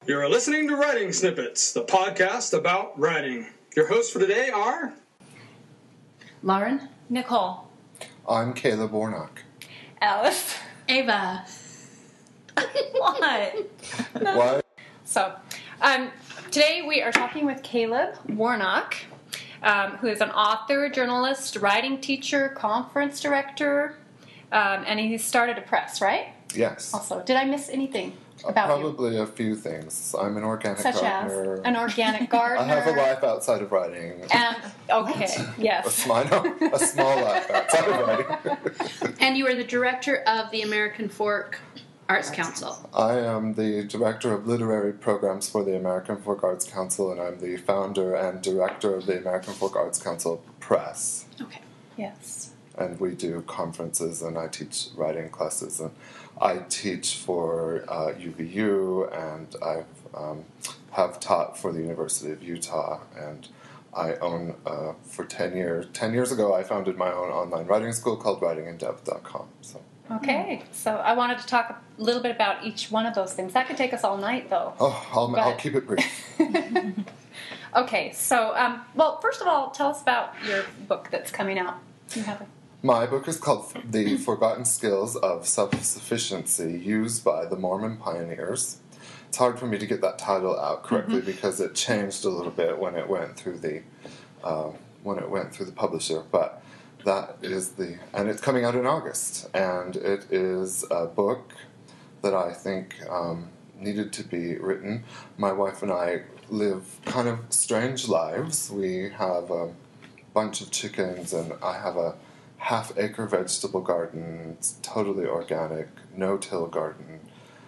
You're listening to Writing Snippets, the podcast about writing. Your hosts for today are... Lauren. Nicole. I'm Caleb Warnock. Alice. Ava. What? What? So, today we are talking with Caleb Warnock, who is an author, journalist, writing teacher, conference director, and he started a press, right? Yes. Also, did I miss anything about Probably a few things. I'm an organic Such gardener. as an organic gardener. I have a life outside of writing. And, okay, a yes. small life outside of writing. And you are the director of the American Fork Arts Council. I am the director of literary programs for the American Fork Arts Council, and I'm the founder and director of the American Fork Arts Council Press. Okay. Yes. And we do conferences, and I teach writing classes, and I teach for UVU, and I have taught for the University of Utah, and I own, for 10 years, 10 years ago, I founded my own online writing school called writingindepth.com. So. Okay, so I wanted to talk a little bit about each one of those things. That could take us all night, though. Oh, I'll keep it brief. Okay, so, well, first of all, tell us about your book that's coming out. You have My book is called The Forgotten Skills of Self-Sufficiency Used by the Mormon Pioneers. It's hard for me to get that title out correctly because it changed a little bit when it went through the publisher, but that is and it's coming out in August, and it is a book that I think needed to be written. My wife and I live kind of strange lives. We have a bunch of chickens, and I have a half-acre vegetable garden. It's totally organic, no-till garden.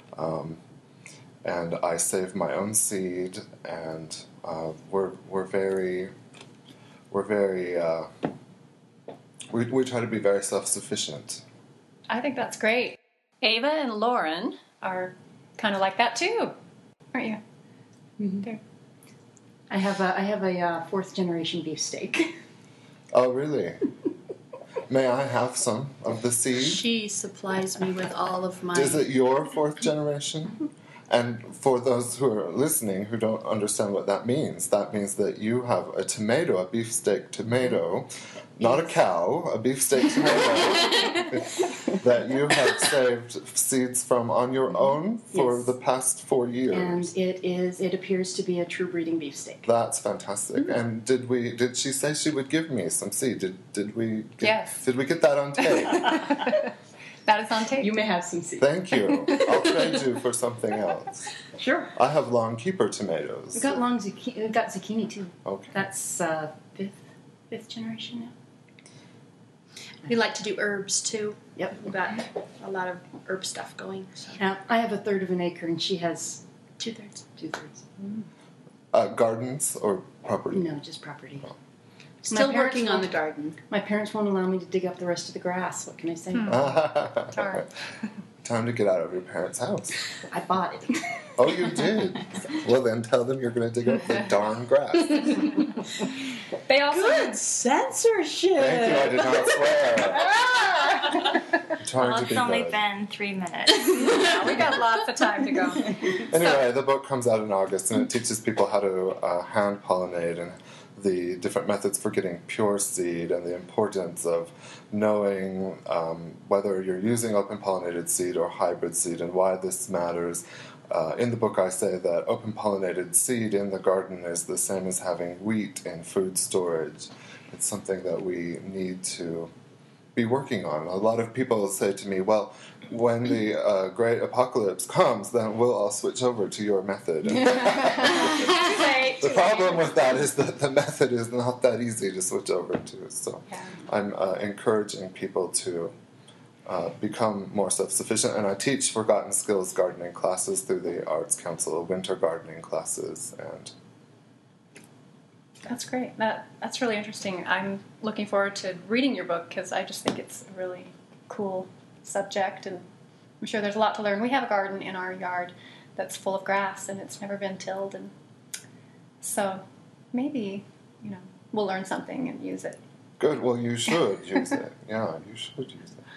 And I save my own seed, and we try to be very self-sufficient. I think that's great. Ava and Lauren are kind of like that too, aren't you? Mm-hmm. I have a fourth generation beefsteak. Oh, really? May I have some of the seed? She supplies me with all of my... Is it your fourth generation? And for those who are listening who don't understand what that means that you have a tomato, a beefsteak tomato, not a cow, a beefsteak tomato, that you have saved seeds from on your own for the past 4 years. And it appears to be a true breeding beefsteak. That's fantastic. And did she say she would give me some seed? Did we get that on tape? That is on tape. You may have some seeds. Thank you. I'll trade you for something else. Sure. I have long keeper tomatoes. We've got zucchini too. Okay. That's fifth generation now. We like to do herbs too. Yep. We've got a lot of herb stuff going. So. Now, I have a third of an acre, and she has 2/3. 2/3. Gardens or property? No, just property. Oh. Still working on the garden. My parents won't allow me to dig up the rest of the grass. What can I say? Darn. Time to get out of your parents' house. I bought it. Oh, you did? Well, then tell them you're going to dig up the darn grass. They also Good censorship. Thank you, I did not swear. I'm trying to It's be only good. been 3 minutes. Yeah, we got lots of time to go. Anyway, the book comes out in August, and it teaches people how to hand pollinate and the different methods for getting pure seed and the importance of knowing whether you're using open pollinated seed or hybrid seed and why this matters. In the book I say that open pollinated seed in the garden is the same as having wheat in food storage. It's something that we need to be working on. A lot of people say to me, well, when the great apocalypse comes, then we'll all switch over to your method. The problem with that is that the method is not that easy to switch over to. So I'm encouraging people to become more self-sufficient. And I teach Forgotten Skills gardening classes through the Arts Council, winter gardening classes. And That's great. That's really interesting. I'm looking forward to reading your book because I just think it's a really cool subject, and I'm sure there's a lot to learn. We have a garden in our yard that's full of grass, and it's never been tilled, and so maybe, we'll learn something and use it. good, well, you should use it. Yeah, you should use it.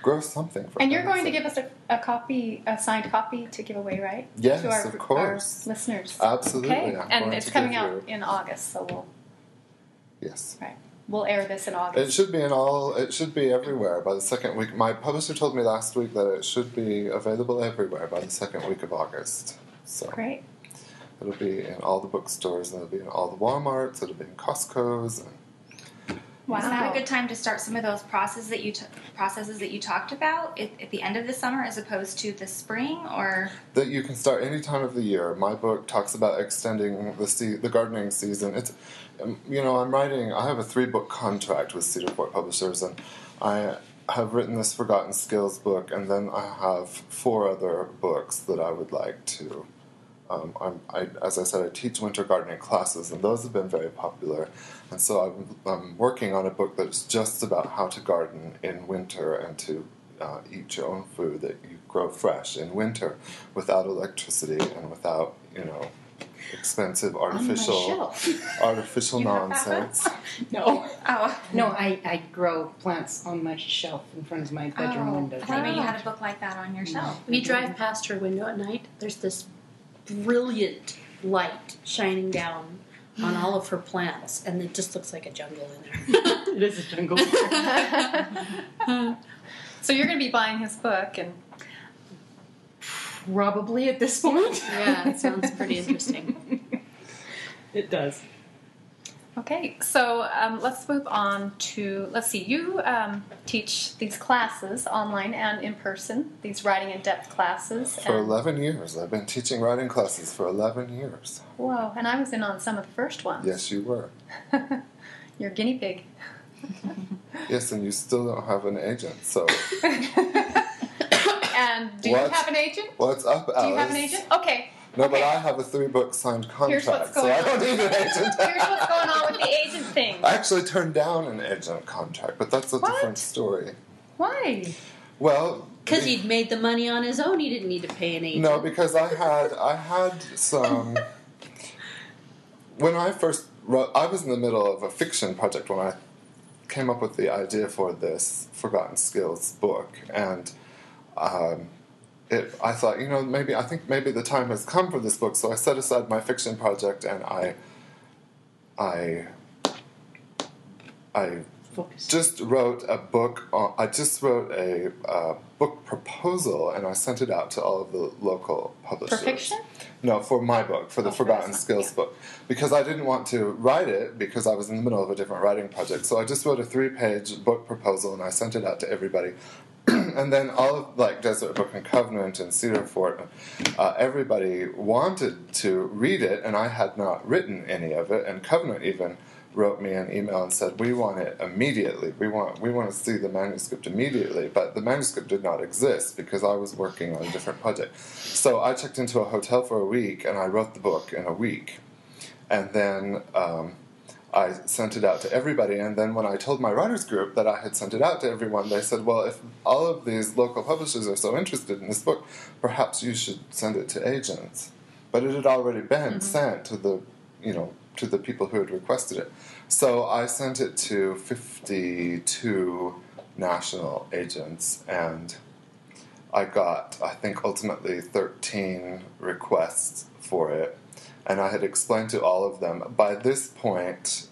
grow something for And you're going to heaven's give us a signed copy to give away, right? Yes, to our, of course. Our listeners. Absolutely. Okay, I'm and going it's to coming give out you- in August, so Yes. we'll air this in It August. should be it should be everywhere by the second week. My publisher told me last week that it should be available everywhere by the second week of August. So Great. it'll be in all the bookstores, and it'll be in all the Walmarts, it'll be in Costco's. And Wow. Is that a good time to start some of those processes that you talked about at the end of the summer as opposed to the spring, or? that you can start any time of the year. My book talks about extending the gardening season. It's, I'm writing. I have a 3-book contract with Cedar Fort Publishers, and I have written this Forgotten Skills book, and then I have 4 other books that I would like to. As I said, I teach winter gardening classes, and those have been very popular. And so I'm working on a book that's just about how to garden in winter and to eat your own food that you grow fresh in winter without electricity and without, expensive artificial nonsense. No. Oh, No, I grow plants on my shelf in front of my bedroom window. I thought maybe you had a book like that on your shelf. We drive past her window at night. There's this brilliant light shining down on all of her plants, and it just looks like a jungle in there. It is a jungle. So you're going to be buying his book, and Probably at this point. Yeah, it sounds pretty interesting. It does. okay. So let's move on to. Let's see. You teach these classes online and in person. These writing in depth classes. For and, 11 years. I've been teaching writing classes for 11 years. Whoa! And I was in on some of the first ones. Yes, you were. You're a guinea pig. Yes, and you still don't have an agent, so And do you What? have an agent? what's up, Alice? Do you have an agent? Okay. No, but Okay. I have a 3-book signed Here's what's contract, so going I on. don't need an agent. Here's what's going on with the agent thing. I actually turned down an agent contract, but that's a What? different story. Why? Well, Because he'd made the money on his own, he didn't need to pay an agent. no, because I had some. When I first wrote, I was in the middle of a fiction project when I came up with the idea for this Forgotten Skills book, and I thought, I think maybe the time has come for this book, so I set aside my fiction project and I Focus. just wrote a book. I just wrote a book proposal, and I sent it out to all of the local publishers. For fiction? No, for my book, for the Oh, for Forgotten this one, Skills book, because I didn't want to write it because I was in the middle of a different writing project. So I just wrote a 3-page book proposal, and I sent it out to everybody. And then all of Desert Book and Covenant and Cedar Fort, everybody wanted to read it, and I had not written any of it. And Covenant even wrote me an email and said, "We want it immediately. We want to see the manuscript immediately." But the manuscript did not exist because I was working on a different project. So I checked into a hotel for a week, and I wrote the book in a week, and then I sent it out to everybody. And then when I told my writers group that I had sent it out to everyone, they said, "Well, if all of these local publishers are so interested in this book, perhaps you should send it to agents." But it had already been sent to the people who had requested it. So I sent it to 52 national agents, and I got, I think, ultimately 13 requests for it. And I had explained to all of them. By this point,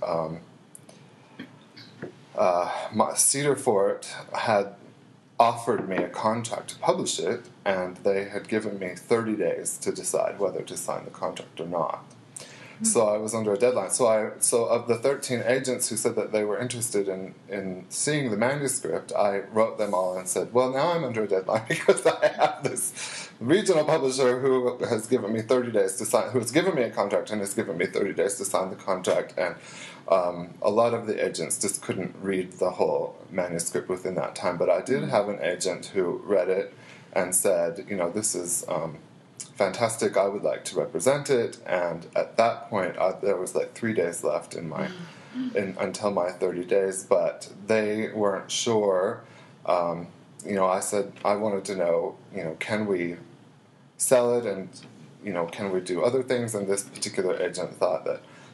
Cedar Fort had offered me a contract to publish it, and they had given me 30 days to decide whether to sign the contract or not. So I was under a deadline. So of the 13 agents who said that they were interested in seeing the manuscript, I wrote them all and said, "Well, now I'm under a deadline because I have this regional publisher who has given me 30 days to sign, who has given me a contract and has given me 30 days to sign the contract." And a lot of the agents just couldn't read the whole manuscript within that time. But I did have an agent who read it and said, "This is fantastic, I would like to represent it." And at that point, there was 3 days left until my 30 days, but they weren't sure. I said I wanted to know, can we sell it, and can we do other things? And this particular agent thought that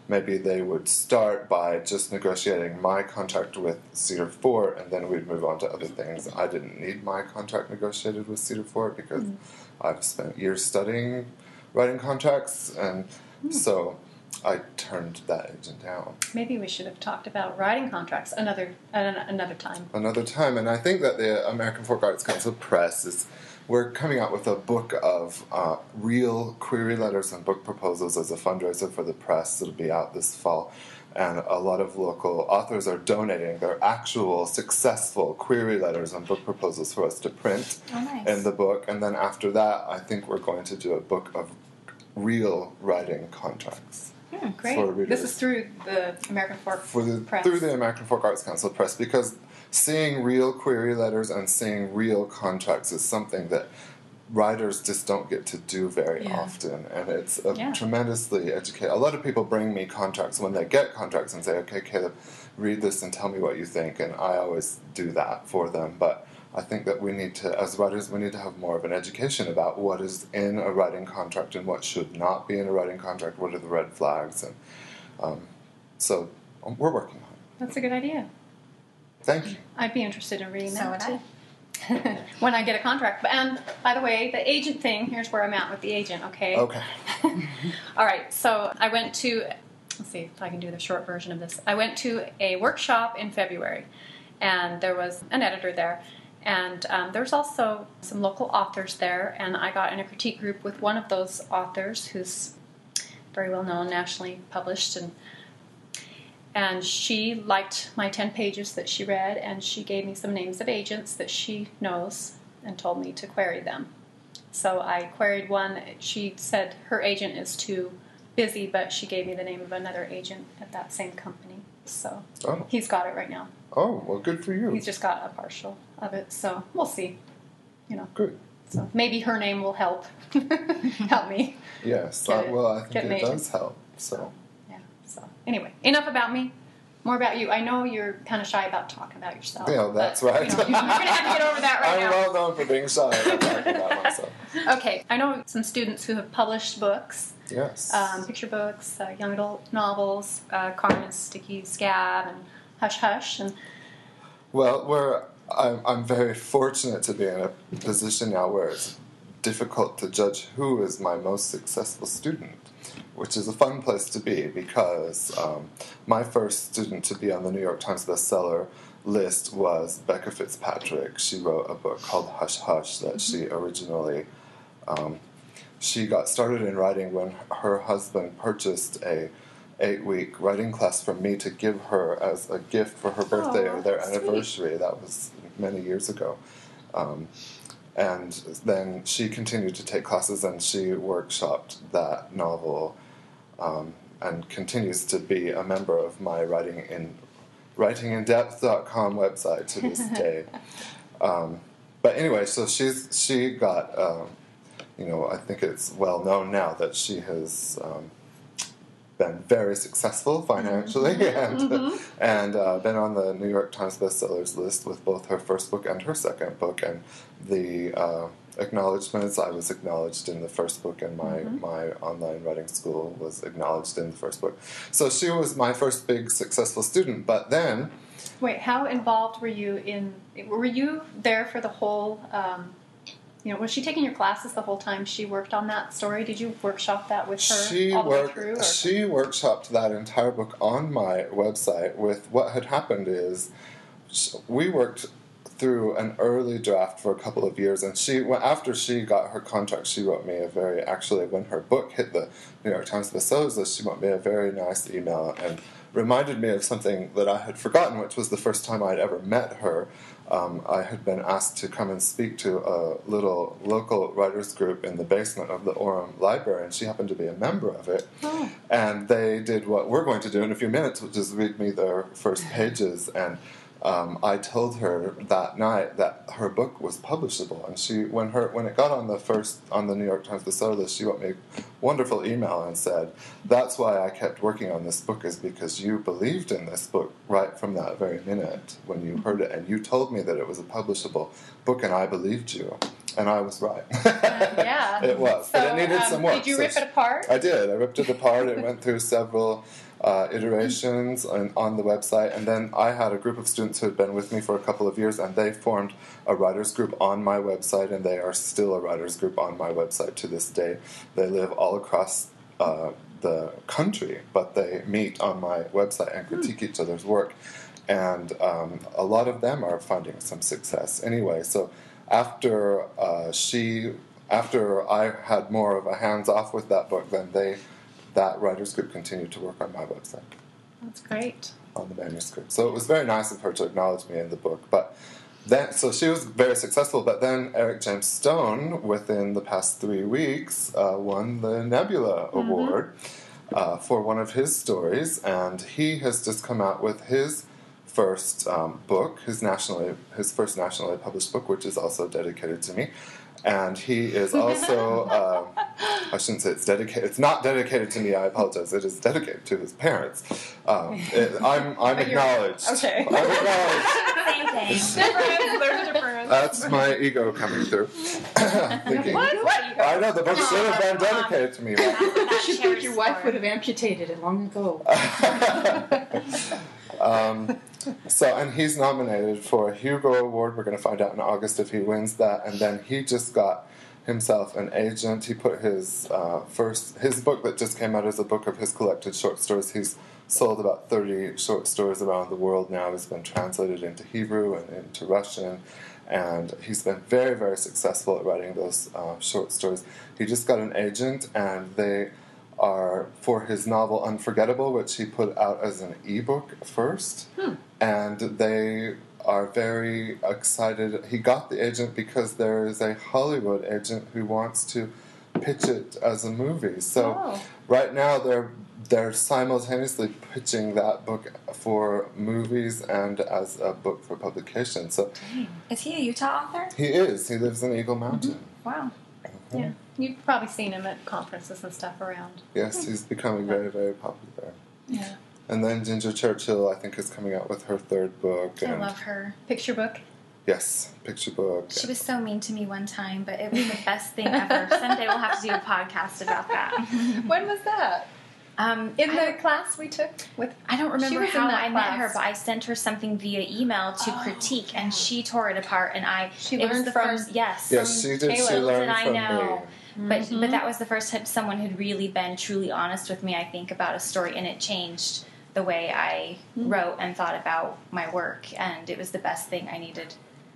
maybe they would start by just negotiating my contract with Cedar Fort, and then we'd move on to other things. I didn't need my contract negotiated with Cedar Fort because I've spent years studying writing contracts, and so I turned that agent down. Maybe we should have talked about writing contracts another time. Another time, and I think that the American Folk Arts Council Press we're coming out with a book of real query letters and book proposals as a fundraiser for the press. It'll be out this fall. And a lot of local authors are donating their actual successful query letters and book proposals for us to print in the book. And then after that, I think we're going to do a book of real writing contracts. Great. For readers. This is through the American Folk Press. Through the American Folk Arts Council Press, because seeing real query letters and seeing real contracts is something that writers just don't get to do very often, and it's tremendously educating. A lot of people bring me contracts when they get contracts and say, okay, Caleb, read this and tell me what you think, and I always do that for them, but I think that we need to, as writers, we need to have more of an education about what is in a writing contract and what should not be in a writing contract, what are the red flags, and so we're working on it. That's a good idea. Thank you. I'd be interested in reading that So too. When I get a contract. And by the way, the agent thing, here's where I'm at with the agent, okay? Okay. All right, so I went to, let's see if I can do the short version of this. I went to a workshop in February, and there was an editor there. And there was also some local authors there, and I got in a critique group with one of those authors who's very well known, nationally published, and she liked my 10 pages that she read, and she gave me some names of agents that she knows and told me to query them. So I queried one. She said her agent is too busy, but she gave me the name of another agent at that same company. So he's got it right now. Oh, well, good for you. He's just got a partial of it, so we'll see. Good. So maybe her name will help me. Yes, I think it does help. So. So anyway, enough about me. More about you. I know you're kind of shy about talking about yourself. Yeah, that's right. You're going to have to get over that right now. I'm well known for being shy about talking about myself. Okay, I know some students who have published books. Yes. Picture books, young adult novels, Carmen's Sticky Scab, and Hush Hush. And well, I'm very fortunate to be in a position now where it's difficult to judge who is my most successful student, which is a fun place to be because my first student to be on the New York Times bestseller list was Becca Fitzpatrick. She wrote a book called Hush Hush that she originally... she got started in writing when her husband purchased a 8-week writing class from me to give her as a gift for her birthday or their anniversary. That was many years ago. And then she continued to take classes, and she workshopped that novel and continues to be a member of my writingindepth.com website to this day. But anyway, so she got, I think it's well known now that she has been very successful financially and been on the New York Times bestsellers list with both her first book and her second book, and the acknowledgments. I was acknowledged in the first book, and my online writing school was acknowledged in the first book. So she was my first big successful student. But then, wait, how involved were you in? Were you there for the whole? Was she taking your classes the whole time she worked on that story? Did you workshop that with her all the way through? Or? She workshopped that entire book on my website. With what had happened is we worked through an early draft for a couple of years, and after she got her contract, she wrote me when her book hit the New York Times bestsellers list, she wrote me a very nice email and reminded me of something that I had forgotten, which was the first time I'd ever met her. I had been asked to come and speak to a little local writers group in the basement of the Orem Library, and she happened to be a member of it. Oh. And they did what we're going to do in a few minutes, which is read me their first pages. And I told her that night that her book was publishable, and when it got on the New York Times bestseller list, she wrote me a wonderful email and said, "That's why I kept working on this book, is because you believed in this book right from that very minute when you heard it, and you told me that it was a publishable book, and I believed you." And I was right. Yeah. It was. So, but it needed some work. did you So rip it apart? I did. I ripped it apart. It went through several iterations on the website. And then I had a group of students who had been with me for a couple of years, and they formed a writers group on my website, and they are still a writers group on my website to this day. They live all across the country, but they meet on my website and critique each other's work. And a lot of them are finding some success anyway. So after I had more of a hands-off with that book, then that writers group continued to work on my website. That's great. On the manuscript. So it was very nice of her to acknowledge me in the book. But then, so she was very successful, but then Eric James Stone, within the past 3 weeks, won the Nebula Award for one of his stories, and he has just come out with his first book, his first nationally published book, which is also dedicated to me. And he is also, I shouldn't say it's dedicated, it's not dedicated to me, I apologize, it is dedicated to his parents. I'm acknowledged. Okay. I'm acknowledged. Same thing. There's a difference. That's my ego coming through. Thinking, What ego? I know, the book should have been dedicated to me. You should think your wife would have amputated it long ago. So, and he's nominated for a Hugo Award. We're going to find out in August if he wins that. And then he just got himself an agent. He put his book that just came out as a book of his collected short stories. He's sold about 30 short stories around the world now. He's been translated into Hebrew and into Russian. And he's been very, very successful at writing those short stories. He just got an agent, and they are for his novel Unforgettable, which he put out as an ebook first. And they are very excited. He got the agent because there is a Hollywood agent who wants to pitch it as a movie. So right now they're simultaneously pitching that book for movies and as a book for publication. So Is he a Utah author? he is. He lives in Eagle Mountain. Wow. Yeah. You've probably seen him at conferences and stuff around. Yes, he's becoming very, very popular. Yeah. And then Ginger Churchill, I think, is coming out with her third book. I And love her. Picture book. yes, picture book. She was so mean to me one time, but it was the best thing ever. Someday we'll have to do a podcast about that. When was that? In the class we took with. I don't She remember was in how that I met her, class. but I sent her something via email to critique, and she tore it apart. And She it was learned the from- first. Yes. Yes, she did. She Taylor, learned did I from know? me. But that was the first time someone had really been truly honest with me, I think, about a story, and it changed the way I wrote and thought about my work, and it was the best thing I needed.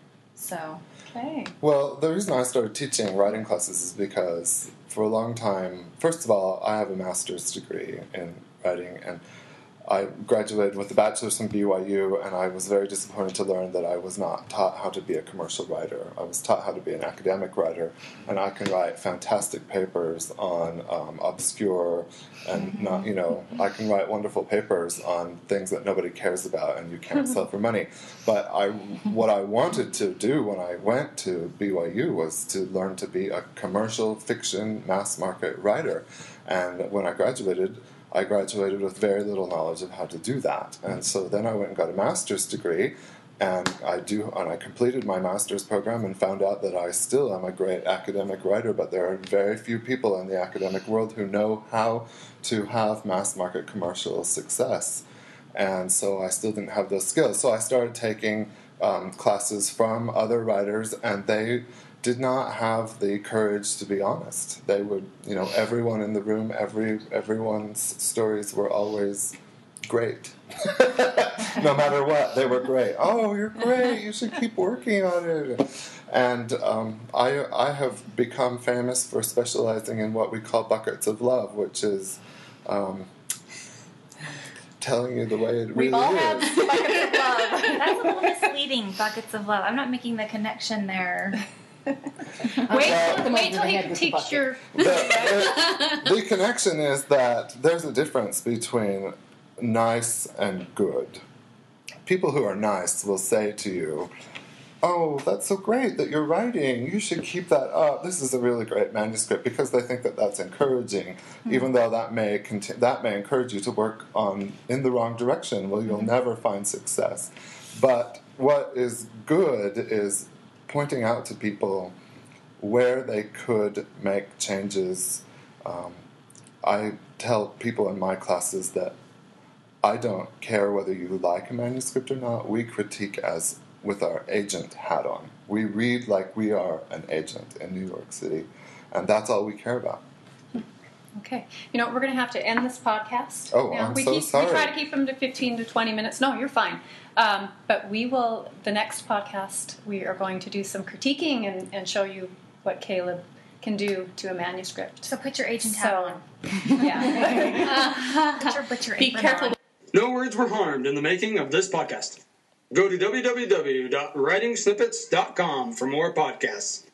So Okay. Well, the reason I started teaching writing classes is because for a long time, first of all, I have a master's degree in writing, and I graduated with a bachelor's from BYU, and I was very disappointed to learn that I was not taught how to be a commercial writer. I was taught how to be an academic writer, and I can write fantastic papers on obscure and not, I can write wonderful papers on things that nobody cares about and you can't sell for money. But what I wanted to do when I went to BYU was to learn to be a commercial fiction mass market writer. And when I graduated with very little knowledge of how to do that. And so then I went and got a master's degree, and I completed my master's program and found out that I still am a great academic writer, but there are very few people in the academic world who know how to have mass market commercial success. And so I still didn't have those skills. So I started taking classes from other writers, and they did not have the courage to be honest. They would, everyone in the room, everyone's stories were always great. No matter what, they were great. Oh, you're great. You should keep working on it. And I have become famous for specializing in what we call buckets of love, which is telling you the way it really We've all is. had buckets of love. that's a little misleading, buckets of love. I'm not making the connection there. Wait them over till the he head can with the teach bucket. your. The connection is that there's a difference between nice and good. People who are nice will say to you, "Oh, that's so great that you're writing. You should keep that up. This is a really great manuscript," because they think that that's encouraging, even though that may encourage you to work in the wrong direction. Well, you'll never find success. But what is good is pointing out to people where they could make changes. I tell people in my classes that I don't care whether you like a manuscript or not. We critique as with our agent hat on. We read like we are an agent in New York City, and that's all we care about. Okay. We're going to have to end this podcast. Oh, I'm so sorry. We try to keep them to 15 to 20 minutes. No, you're fine. But the next podcast, we are going to do some critiquing and show you what Caleb can do to a manuscript. So put your agent hat on. Yeah. Put your Be apron careful. on. No words were harmed in the making of this podcast. Go to www.writingsnippets.com for more podcasts.